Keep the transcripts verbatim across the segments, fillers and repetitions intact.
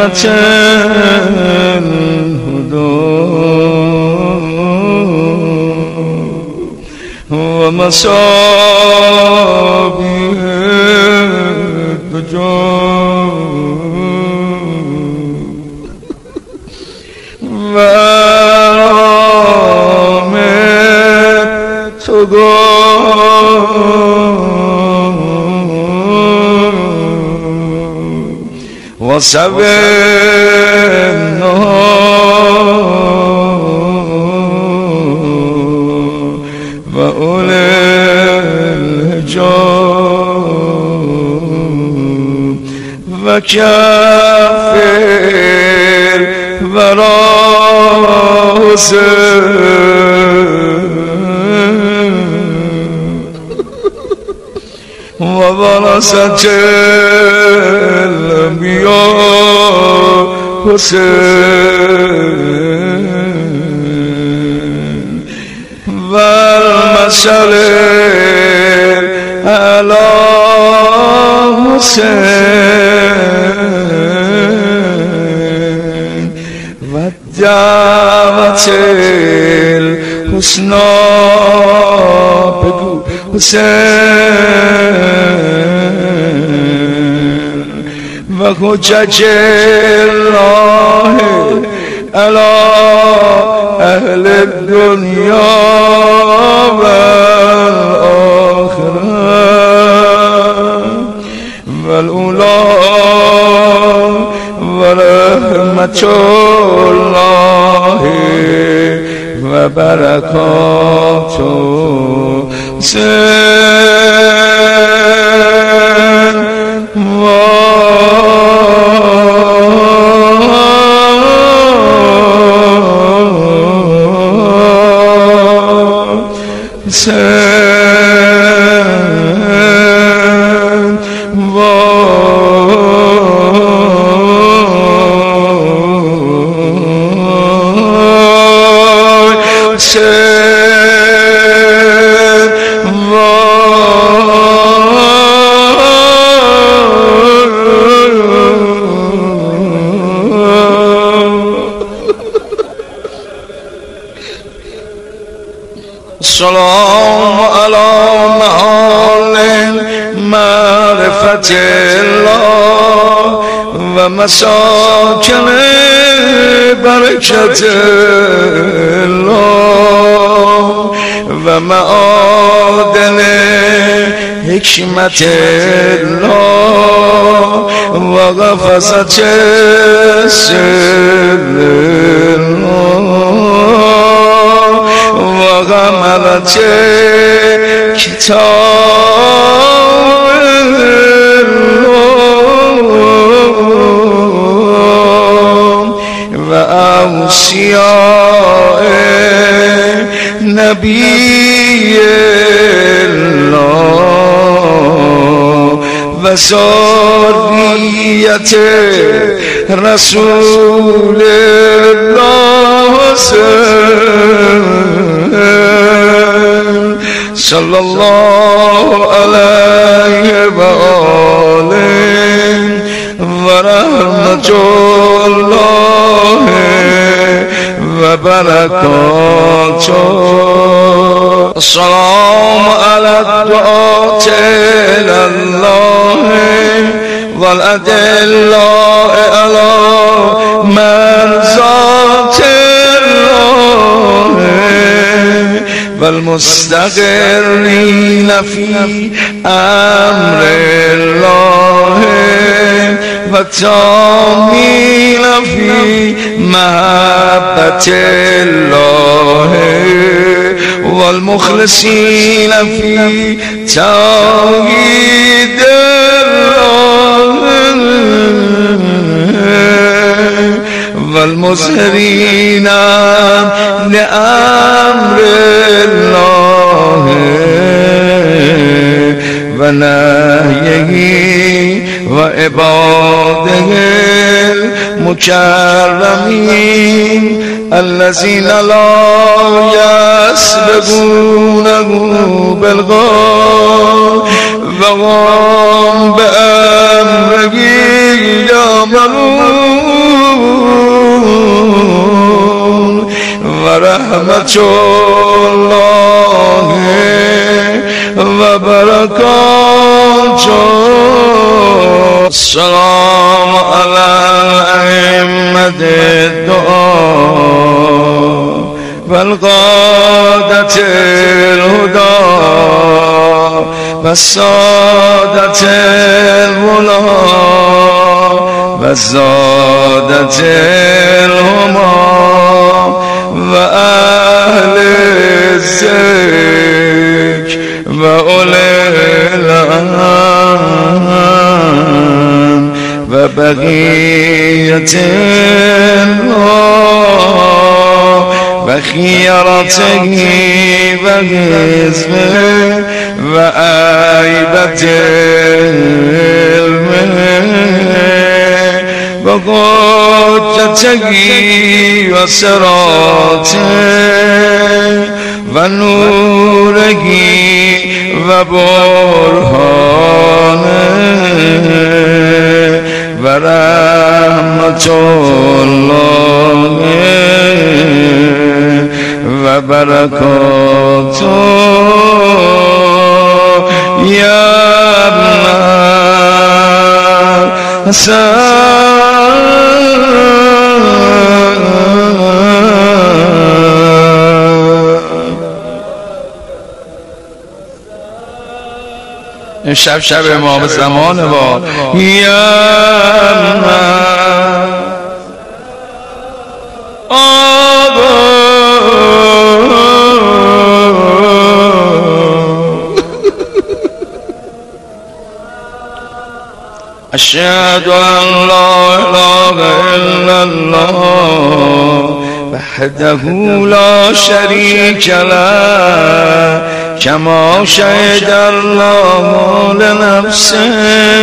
طریقت الهدى و مصابیح الدجى و آمد تو و سوی و اول الحجاب و کافر ورا و ورثة الأنبياء حسين والمثل على حسين والدعوة الحسنى بگو حسين و حجج الله على اهل الدنيا والآخرة والأولى ورحمة الله وبركاته سن و سن و السلام على معال معرفة الله ومساكن بركة الله ومعادن حكمة الله وغفصة سر الله وغمرة كتاب الله وأوصياء نبي الله وذرية رسول الله صلى الله عليه وآله ورحمة الله وبركاته السلام على الدعاة إلى الله والأدلاء على مرضات الله والمستقرين في أمر الله والتامين في محبة الله والمخلصين في توحيد الله والمظهرين لأمر الله ونهيه وعباده المكرمين الذين لا يسبقونه بالقول وهم بأمره يعملون الله و برکاته. السلام علی ائمة الدعاء و القادة الهدى و السادة الولا و الزادة الهما و اهل الذکر و اولی الالم و بقیت الله و خیرته و حزبه و عیبت علمه و قدرته و سراته و نوره و برهانه و رحمت الله و برکاته. یا ابن این شب شب امام زمان با یا أشهد أن لا إله إلا الله وحده لا شريك له كما شهد الله لنفسه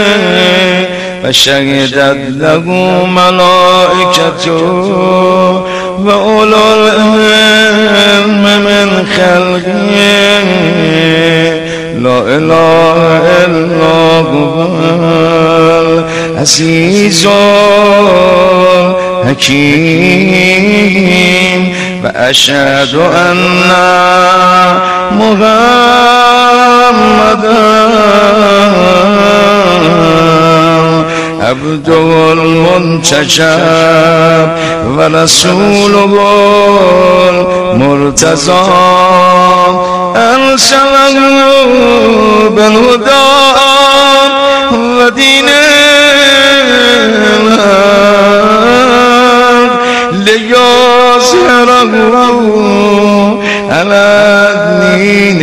وشهدت له ملائكته وأولو العلم من خلقه لا إله إلا هو العزيز الحكيم وأشهد أن محمدا عبده المنتجب ورسوله المرتضى أرسله بالهدى ودين الحق ليظهره على الدين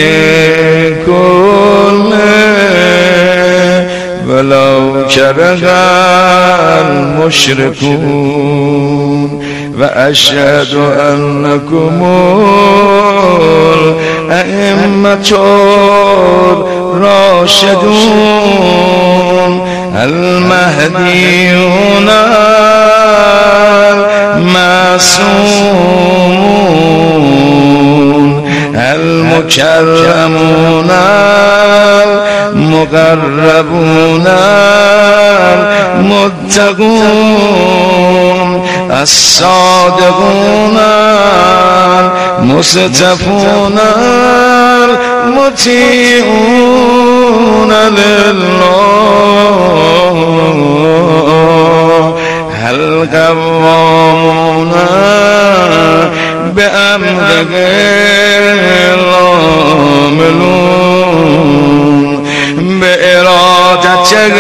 كله ولو كره المشركون. وأشهد أنكم الأئمة الراشدون المهديون المعصومون المكرمون المقربون المتقون الصادقون المصطفون المطيعون لله القوامون بأمره العاملون بإرادته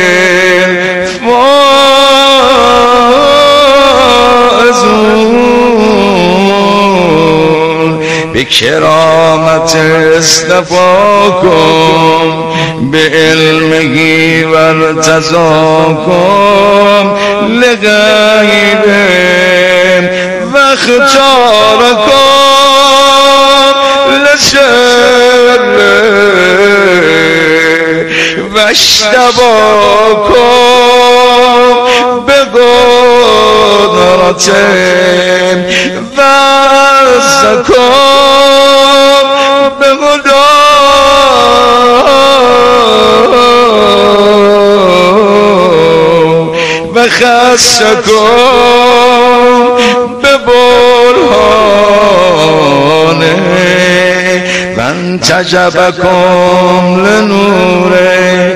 فائزون بكرامة اصطفاكم بعلمه وارتضاكم لغيبهم واختاركم لسره واشتباكم بقدرته وعزكم بهداه وخصكم ببرهان فانتجبكم لنوره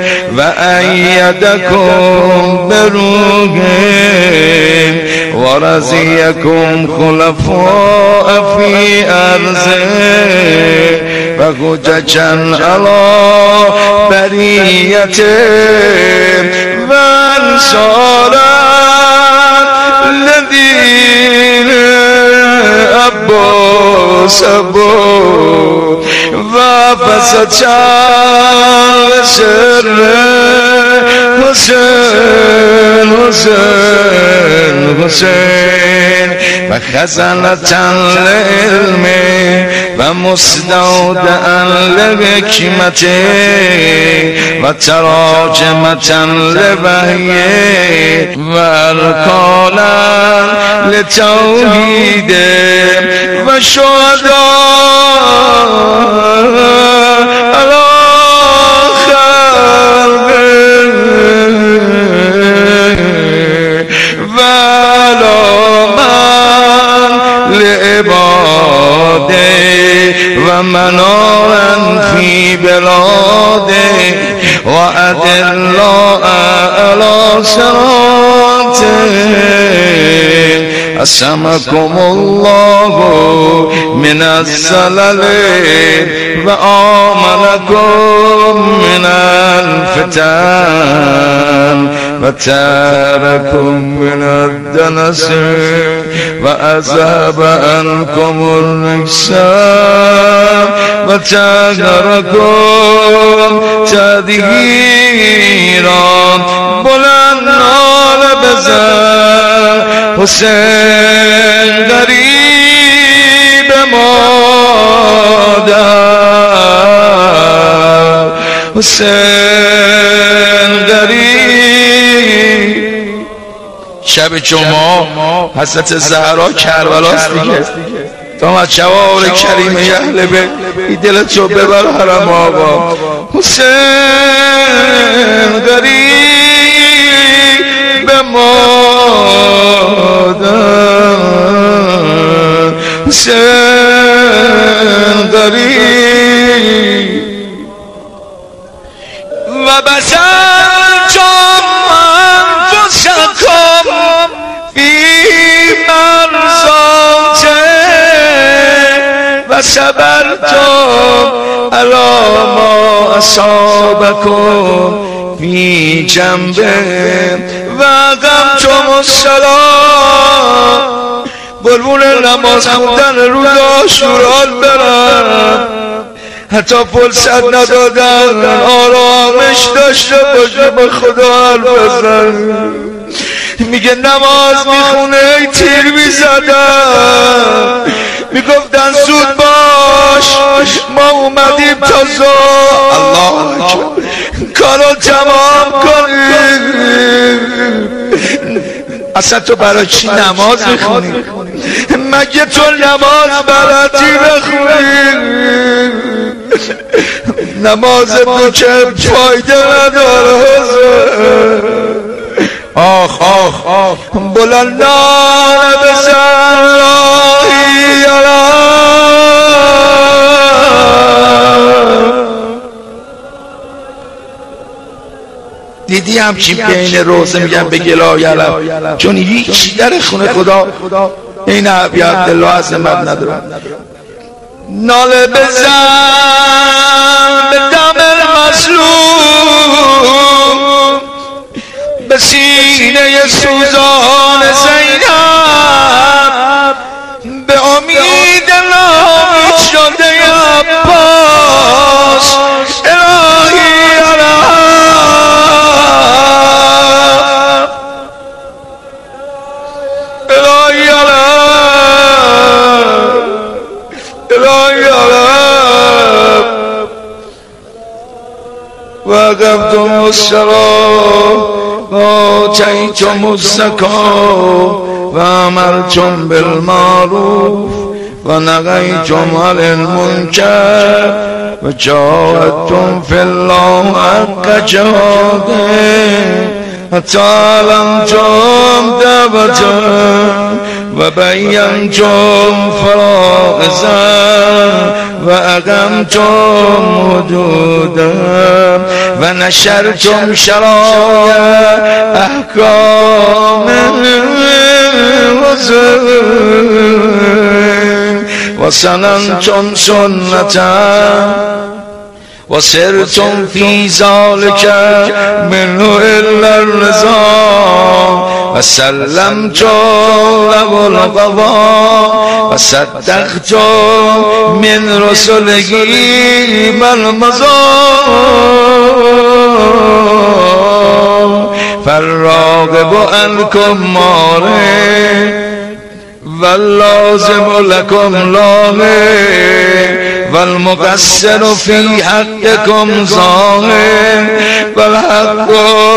وأيدكم بروحه ورزقكم خلفاء في أرضه وحججا على بريته وانصارا الذين أبوا سبوا وفسجا سر حسين حسين حسين وخزنة العلم ومستودعا لحكمته وتراجمة لوحيه واركانا لتوحيده وشهداء على ومنارا في بلاده وأدلاء على صراطه أسمكم الله من الزلل وآمنكم من الفتن وتاركم من الدنس وأذهب عنكم الرجس وتاجركم تدهيرا بلندان بزن حسین غریب مادر حسین غریب. شب جمعه حضرت زهرا کربلاست دیگه. تا از شوار کریم اهل بیت دلت رو ببر حرم آقا. حسین غریب مادر حسین غریب و بسنتم انفسکم فی مرضاته و صبرتم علی ما اصابکم فی جنبه و قمتم الصلاة. بلبل نماز خوندن روز عاشورا برم، حتی فرصت ندادن آرامش داشته باشه به خدا حرف بزن. میگه نماز میخونه ای تیر میزدن، میگفتن زود باش ما اومدیم تا زور الله اکبر کارو تمام کنیم. اصلا تو برای چی نماز میخونی؟ مگه تو نماز بلدی بخونی؟ نماز بچه فایده نداره. آخ آخ آخ بلندان بزن راهی دیدی همچین بین روزه میگن به گلا یلم، چون هیچ در خونه خدا این عبی عبدالله عظمت نداره. ناله بزن به دم المظلوم، به سینه سوزان زینب، به امید نامید شده عباس الهی الهی الهی وقفتم الصلاة وآتيتم الزكاة وأمرتم بالمعروف ونهيتم عن المنكر وجاهدتم في الله حق جهاده تعلمتم دعوتا و بینتم فرائضا و اقمتم حدودا و نشرتم شرایع احکام و سننتم سنتا و سرتم فی ذلك منه الا الرضا و سلمتم له القضا و صدقتم من رسله من مضى فالراغب عنكم ماره واللازم لكم لاهي والمقصر في حقكم ظاهر والحق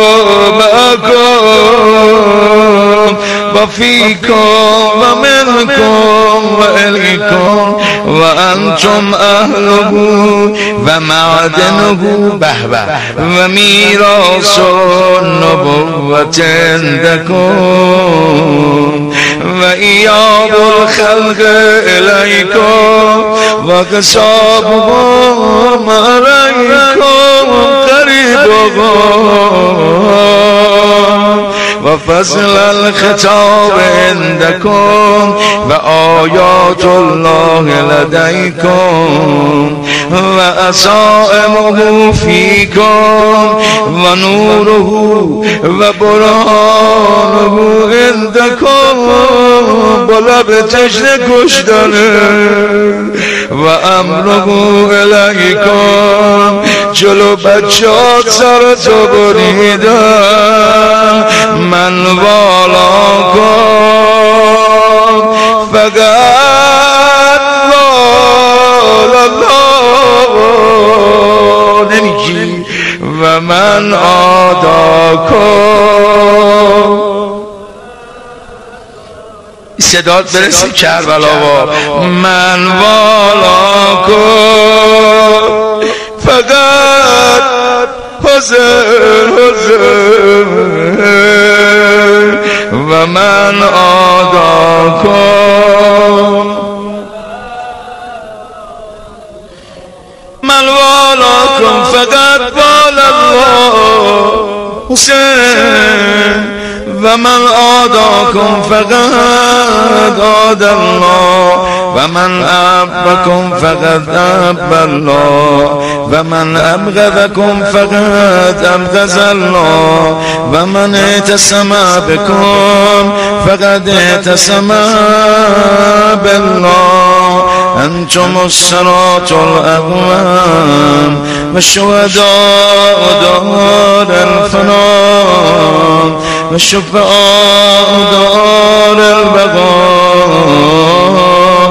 معكم وفيكم ومنكم وإليكم وأنتم أهله ومعدنه بهبه وميراث النبوة عندكم وإياب الخلق إليكم وكسابهم عليكم قريبهم وفصل الخطاب عندكم وآيات الله لديكم وأصائمه فيكم ونوره وبرهانه عندكم بلب تجن کشتنه و امره الیکم جلو بچات سر تو بریدم من والا کن فقط والا نمیگی و من آدا کن صدات برسی کربلا و من والا کن فقط حسین حسین و من آدا کن من والا کن فقط والا الله حسین و من آداکم فقط آد الله و من أحبكم فقط أحب الله و من أبغضكم فقط أبغض الله و من اعتصم بكم فقد اعتصم بالله أنتم الصراط الأقوام والشهداء دار الفناء والشفعاء دار البقاء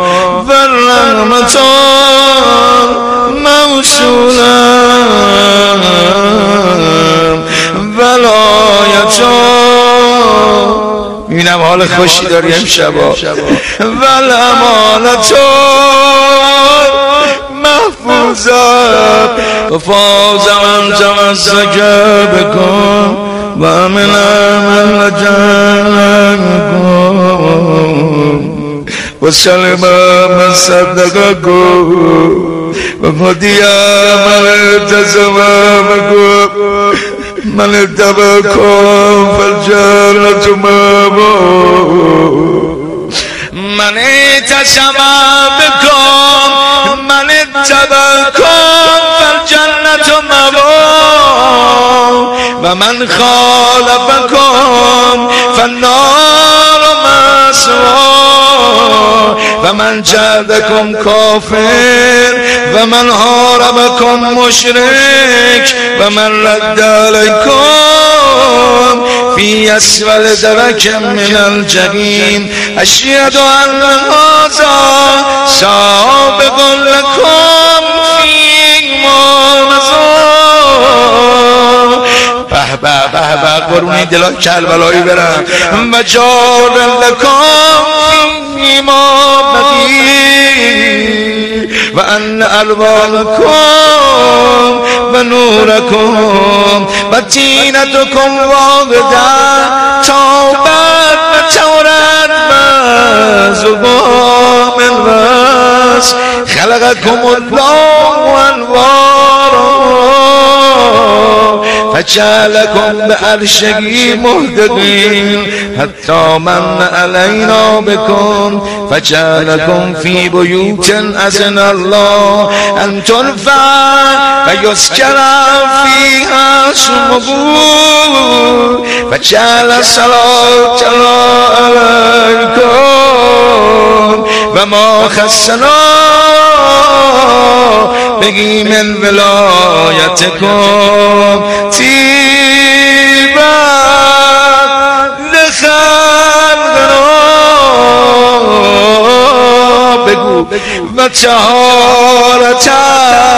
والرحمتان موصولا ولایتان اینم حال خوشی داری امشبا والامانتان محفوظا وفاز من تمسك بكم ومن من لجاكم وسلم من صدقكم وهدي من التزم بكم من اتبعكم فالجنة مأواكم من اعتصم بكم من اتبعكم فالجنة مأواكم ومن خالفكم فالنار مسواكم ومن جادكم كافر ومن حاربكم مشرك ومن رد عليكم في أسفل درك من الجحيم أشهد أن هذا سابق لكم فيكم نصار به به به به قرونی دلا کربلایی برم و جار لکم فیما بقی وأن ألوانكم ونوركم وزينتكم واغدا توبت وتورت وزبام البس خلقكم الله وأنوارا فجعلكم بعرشه مهتدين حتى من علينا بكم فجعلكم في بيوت أذن الله أن ترفع ويذكر فيها اسمه فجعل الصلاة عليكم وما خصنا بگی من ولایتکم تیبا لخلقنا بگو و چهارتا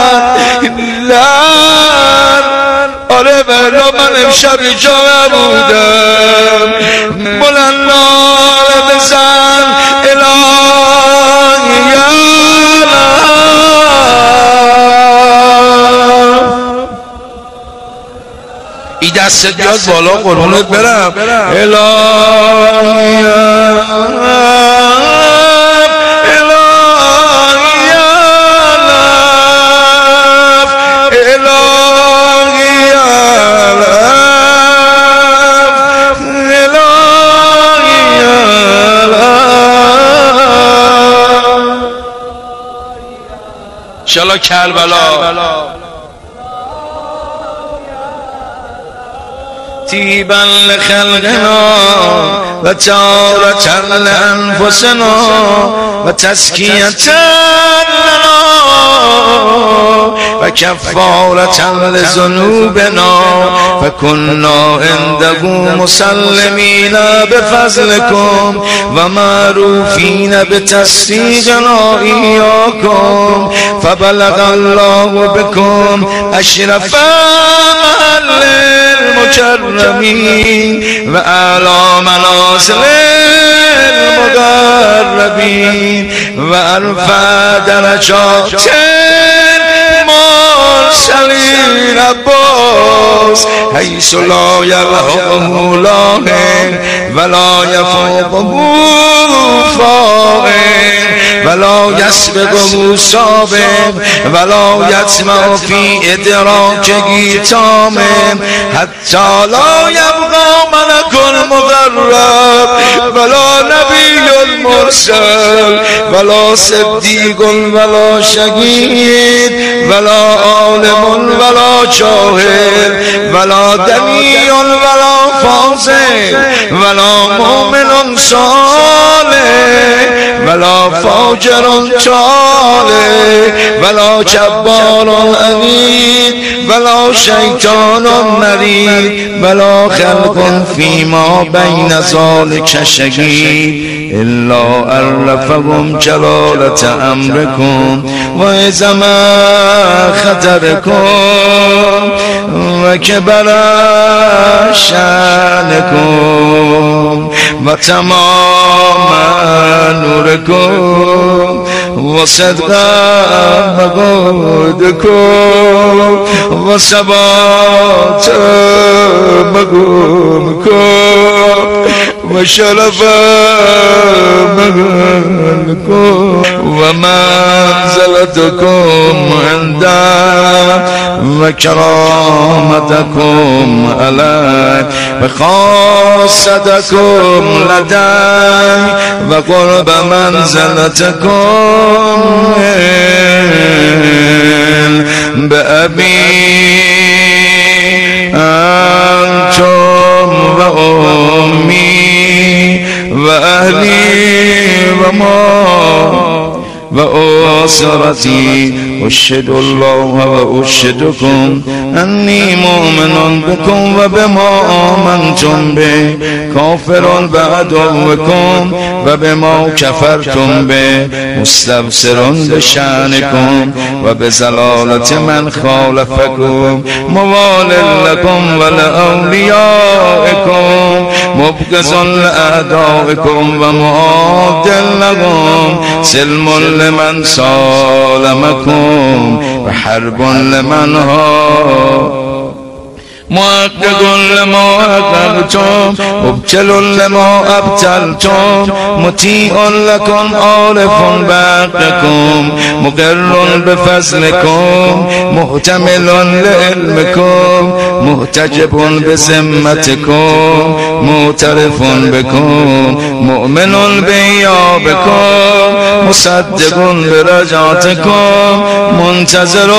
لن آره بلا من امشب جا بودم بلندار بزن الهی ای دستت بیاد بالا قربونت برم الهی انشالله کربلا تیبا لخلقنا و تارة لأنفسنا و تزکیة لنا و کفارة لذنوبنا فكنا عنده مسلمين بفضلكم و معروفين بتصديقنا إياكم فبلغ الله بكم أشرف محل المكرمين وأعلى منازل المقربين وأرفع درجات المرسلين عباس حيث لا يلحقه لاهن ولا يفوقه فائن ولا يسبقه سابق ولا يسمع في إدراكه تام حتى لا يبقى ملك المقرب ولا نبي المرسل ولا صديق ولا شهيد ولا عالم ولا جاهل ولا دني ولا فاسق ولا مؤمن صالح ولا فاجر طالح ولا جبار عنيد ولا شيطان مريد ولا خلق فيما بين ذلك شهيد إلا عرفهم جلالة أمركم وعظم خطركم وكبر شأنكم وتمام نوركم وصدق مقودكم وثبات مقامكم وشرف مقامكم ومنزلتكم عنده وكرامتكم عليه وخاصتكم لدي وقرب منزلتكم بأبي أنتم وأمي وأهلي وما وأسرتي أشهد الله وأشهدكم أني مؤمن بكم وبما آمنتم به كافر بعدوكم وبما كفرتم به مستبصر بشأنكم وبزلالة من خالفكم موال لكم ولأوليائكم مبغض لأعدائكم ومعاد لهم سلم لمن سالمكم وحرب لمن ها محقق لما حققتم مبتل لما ابتلتم مطیع لکم عارف بحقكم مقر بفضلكم محتمل لعلمكم محتجب بذمتكم معترف بكم مؤمن بإيابكم مصدق برجعتكم منتظر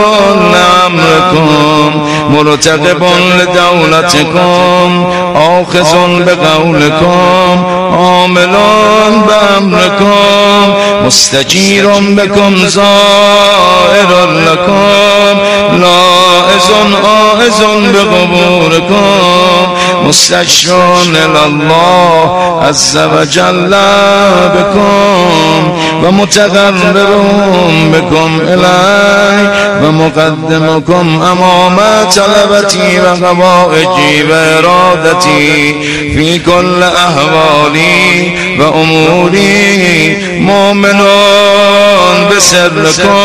لأمركم مرتقب لدولتكم آخذ بقولكم عامل بأمركم مستجير بكم زائر لكم لائز آئز بقبوركم مستشفع إلى الله عز وجل بكم ومتقرب بكم إليه ومقدمكم أمام طلبتي وغوائجي وإرادتي في كل أحوالي وأموري مؤمن بسركم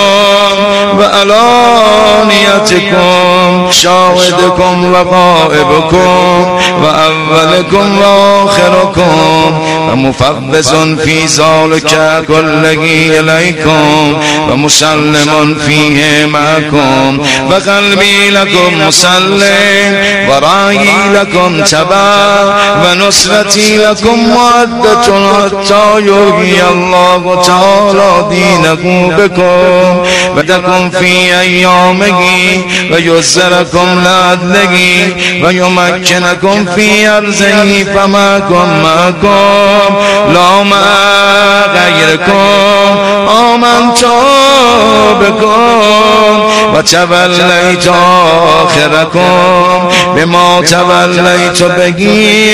وعلانيتكم شاهدكم وغائبكم وأولكم وآخركم ومفوض في ذلك كله إليكم ومسلم فيه معكم وقلبي لكم مسلم ورأيي لكم تبع ونصرتي لكم مودة حتى يحيي الله تعالى دينكم بكم وتكن في أيامه ويسركم لعدله ويمكنكم في أرضه فماكم معكم لا مع غيركم آمنت بكم وتوليت آخركم بما توليت به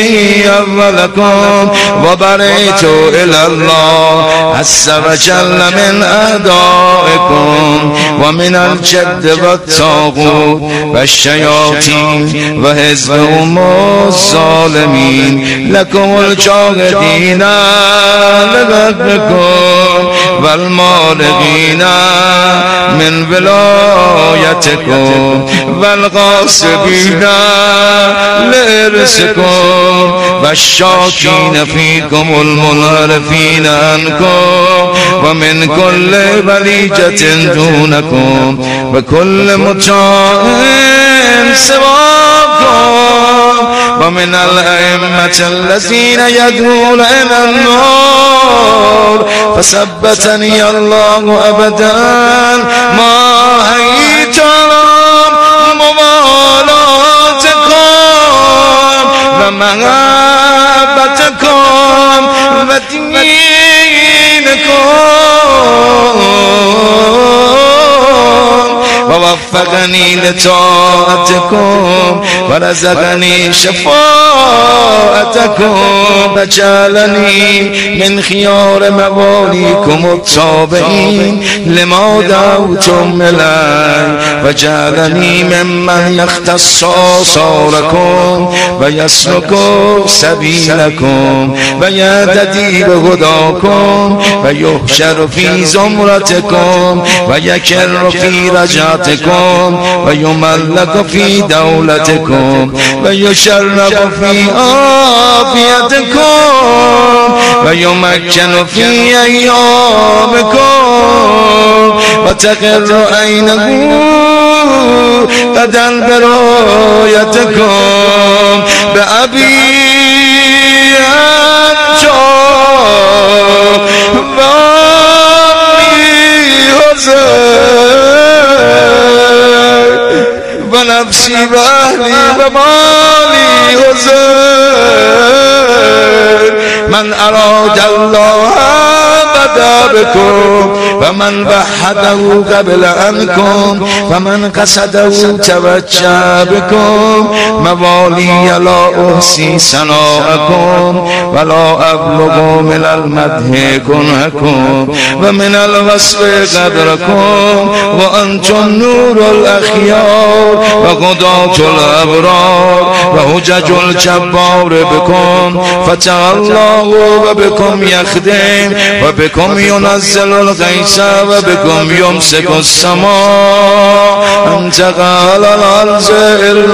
أولكم وبرئت إلى الله عز وجل من أعدائكم ومن الجد والطاغوت والشياطين وحزبهم الظالمين لكم الجاهدين لبغضكم والمارقين من ولايتكم والغاصبين لإرثكم والشاكين فيكم المنحرفين عنكم ومن كل بليجة دونكم وكل مطاع سواكم ومن الأئمة الذين يدعون إلى النار فثبتني الله أبدا ما حييتم موالاتكم ومحبتكم ودينكم ووفقني لطاعتكم ورزقني شفاعتكم وجعلني من خيار مواليكم التابعين لما دعوتم إليه وجعلني ممن يختص آثاركم ويسلك سبيلكم ويهتدي بهداكم ويحشر في زمرتكم ويكر في رجعتكم ويملك في دولتكم ويشرف في عافيتكم ويمكن في أيامكم وتقر عينه قدر برايتكم بأبي أنجا وأمي حسين ونفسي وأهلي ومالي حسين من أراد الله بدا بكم ومن وحده قبل عنكم ومن قصده توجه بكم موالي لا أحصي ثناءكم ولا أبلغ من المدح كنهكم ومن الوصف قدركم وأنتم نور الأخيار وقضاة الأبرار و حجج الجبار بكم فتح الله و بكم يخدم و بكم ينزل الغيث و بكم يمسك السماء أن تقال الأرض